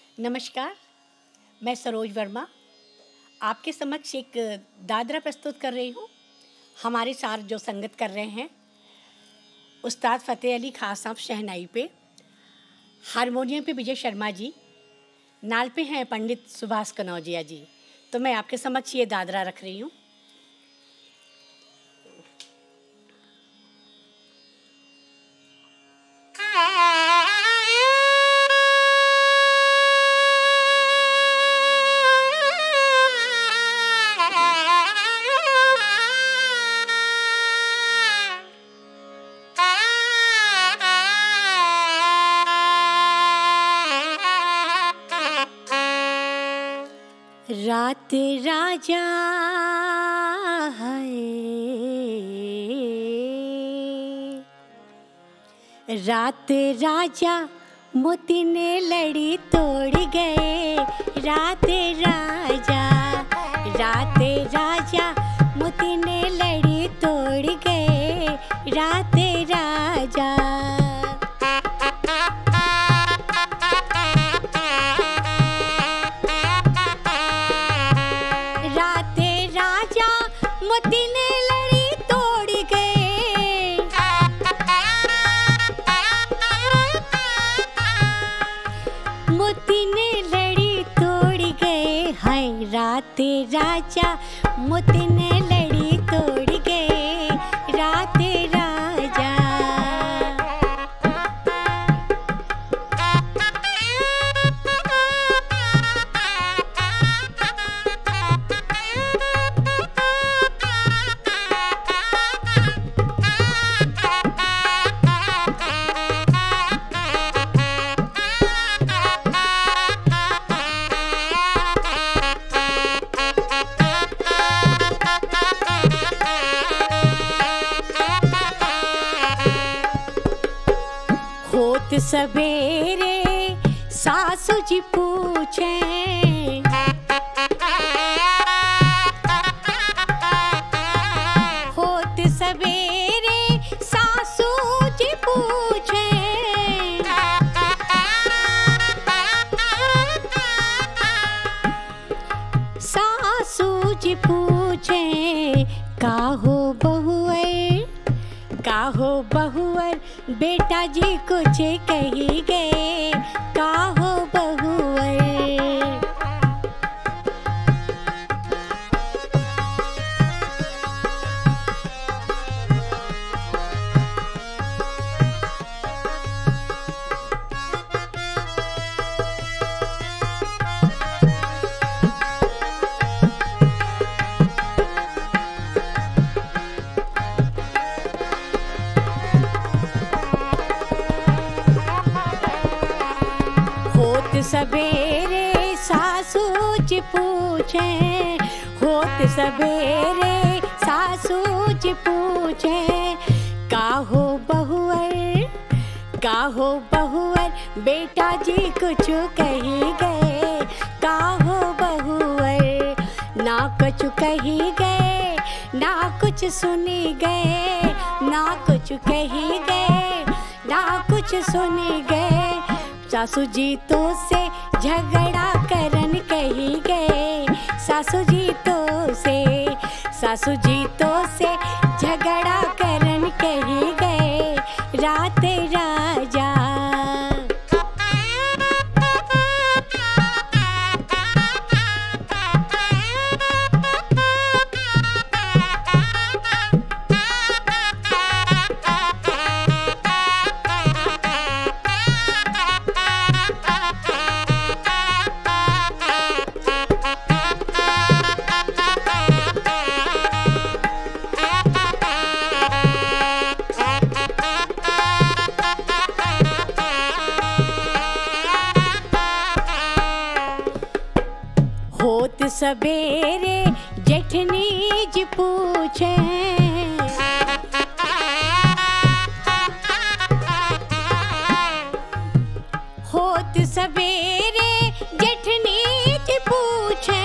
नमस्कार, मैं सरोज वर्मा आपके समक्ष एक दादरा प्रस्तुत कर रही हूँ। हमारे साथ जो संगत कर रहे हैं उस्ताद फ़तेह अली खान साहब शहनाई पे, हारमोनियम पे विजय शर्मा जी, नाल पे हैं पंडित सुभाष कनौजिया जी। तो मैं आपके समक्ष ये दादरा रख रही हूँ। रात राजा है, रात राजा मोती ने लड़ी तोड़ गए। रात राजा, रात राजा मोती ने लड़ी तोड़ गए। रात राजा मोती ने लड़ी तोड़ गए। मोती ने लड़ी तोड़ गए। हाय रात राजा मोती ने लड़ी तोड़ गए। रात राजा होत सवेरे सासू जी पूछे, होत सवेरे सासू जी पूछे, सासू जी पूछे काहो बहुअर, काहो बहुअर बेटा जी कुछ कही गए। काहो बहुअर सवेरे सासू जी पूछे, होत सवेरे सासू जी पूछे काहो बहुअर, काहो बहुअर बेटा जी कुछ कही गए। काहो बहुअर ना कुछ कही गए, ना कुछ सुनी गए, ना कुछ कही गए, ना कुछ सुनी गए। सासू जी तो से झगड़ा करन कही गए। सासू जी तो से, सासू जी तो से झगड़ा करन कही गए। रात राजा होत सवेरे जेठनी जी पूछे, होत सवेरे जेठनी जी पूछे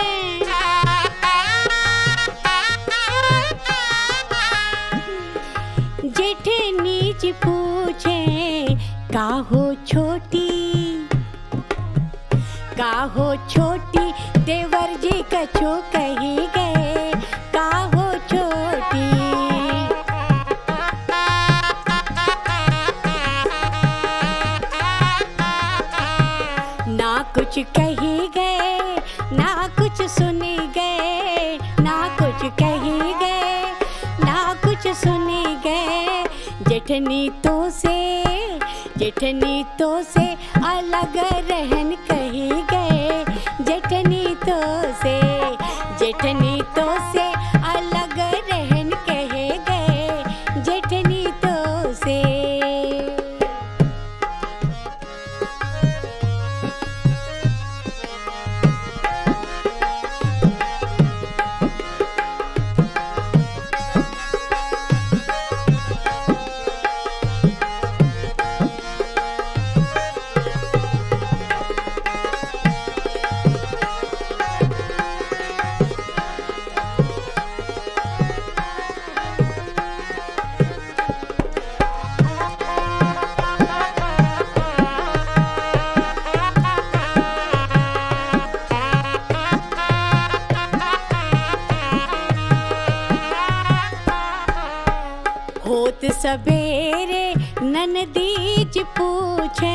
जेठनी जी पूछे काहो छोटी, का हो छोटी देवर जी कछु कही गए, का हो छोटी। ना कुछ कही गए, ना कुछ सुनी गए, ना कुछ कही गए, ना कुछ सुनी गए। जेठनी तो से अलग रहन कही गए, जेठनी तो से अलग रहन कहे गए, जेठनी तो से। होत सवेरे ननदीज पूछे,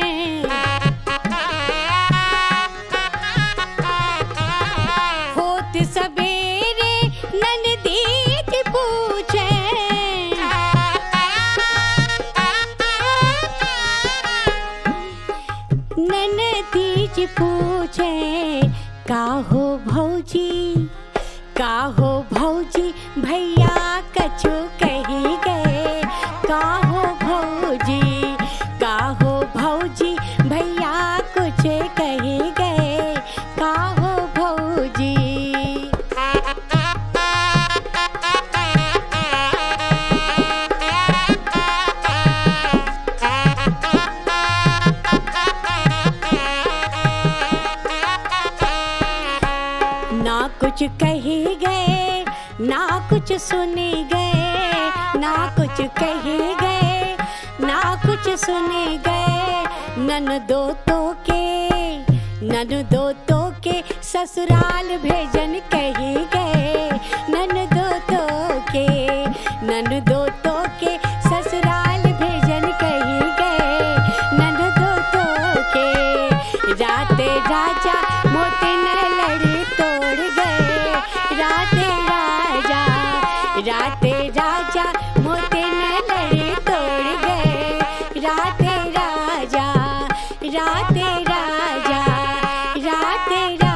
होत सवेरे ननदीज पूछे। ननदीज पूछे का हो भौजी, का हो भौजी भैया कछु कही गए, का हो भौजी, का हो भौजी भैया कुछ कही गए, का हो भौजी। ना कुछ कही गए, ना कुछ सुनी गए, ना कुछ कही गए, ना कुछ सुनी गए। ननदो तो के ससुराल भेजन कही गए, ननदो तो के ससुराल भेजन कही गए, ननदो तो के। राते राजा मोती न लड़ी तोड़ गए, राते राजा मोती न लड़ी तोड़ गए, राते राजा, राते राजा, राते राजा।